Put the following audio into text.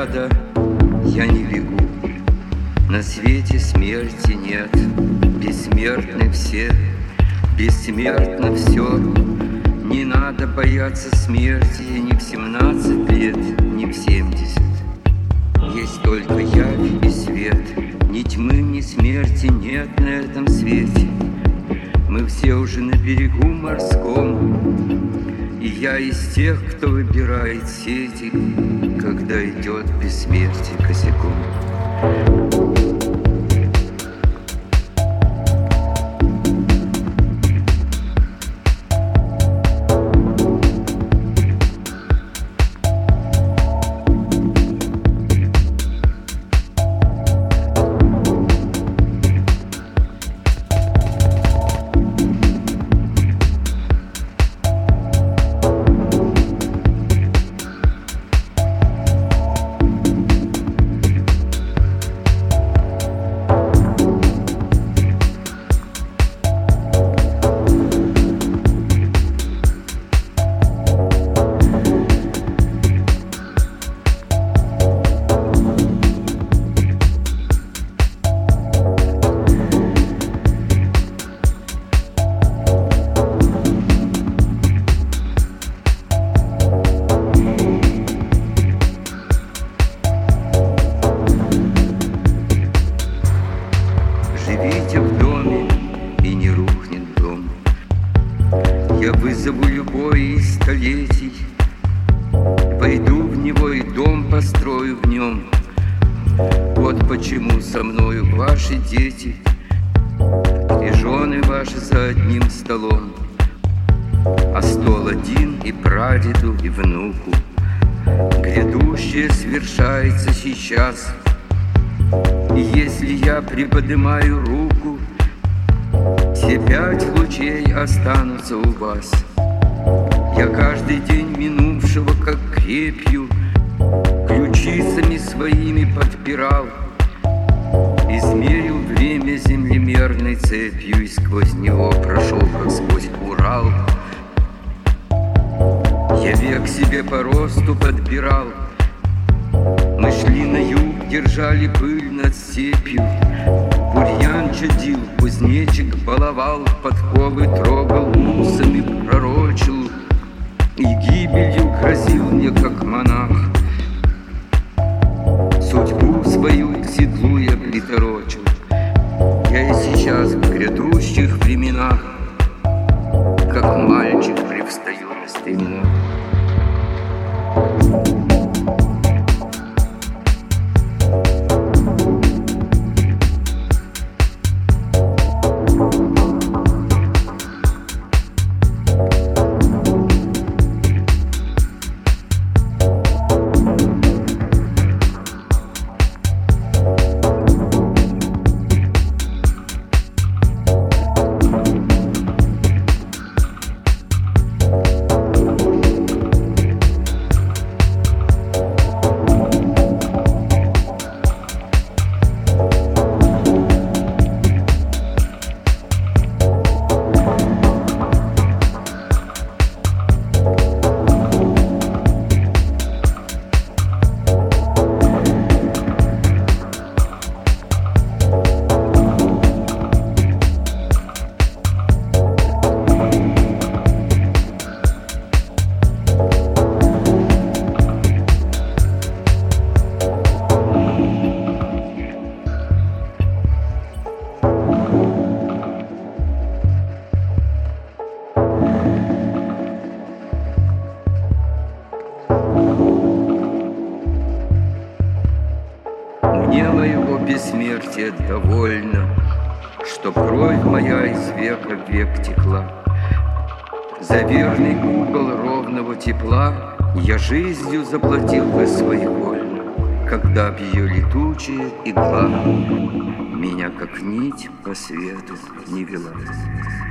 яда я не бегу. На свете смерти нет, бессмертны все, бессмертно все. Не надо бояться смерти ни в 17 лет, ни в 70. Есть только явь и свет, ни тьмы, ни смерти нет на этом свете. Мы все уже на берегу морском, и я из тех, кто выбирает сети, когда идет бессмертие косяком. Живите в доме, и не рухнет дом. Я вызову любой из столетий, пойду в него и дом построю в нем. Вот почему со мною ваши дети и жены ваши за одним столом, а стол один и прадеду, и внуку. Грядущее свершается сейчас. И если я приподнимаю руку, все 5 лучей останутся у вас. Я каждый день минувшего, как крепью, ключицами своими подпирал, измерил время землемерной цепью и сквозь него прошел, как сквозь Урал. Я век себе по росту подбирал. Мы шли на юг, держали пыль над степью. Бурьян чадил, кузнечик баловал, подковы трогал, усами пророчил и гибелью грозил мне, как монах. Судьбу свою к седлу я приторочил. Я и сейчас в грядущих временах, как мальчик, привстаю на стремена. Мне моего бессмертия довольно, что кровь моя из века в век текла. За верный угол ровного тепла я жизнью заплатил бы своевольно, когда б ее летучая игла меня, как нить, по свету не вела.